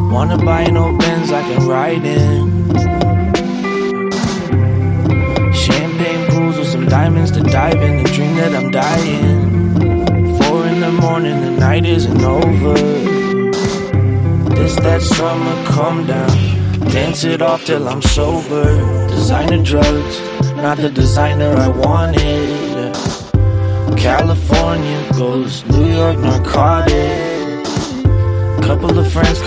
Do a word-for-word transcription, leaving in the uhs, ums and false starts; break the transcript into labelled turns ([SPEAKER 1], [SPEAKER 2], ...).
[SPEAKER 1] Wanna buy an old Benz I can ride in. Champagne pools with some diamonds to dive in. The dream that I'm dying. Four in the morning, the night isn't over. This that summer, come down. Dance it off till I'm sober. Designer drugs, not the designer I wanted. California ghost, New York narcotic. Couple of friends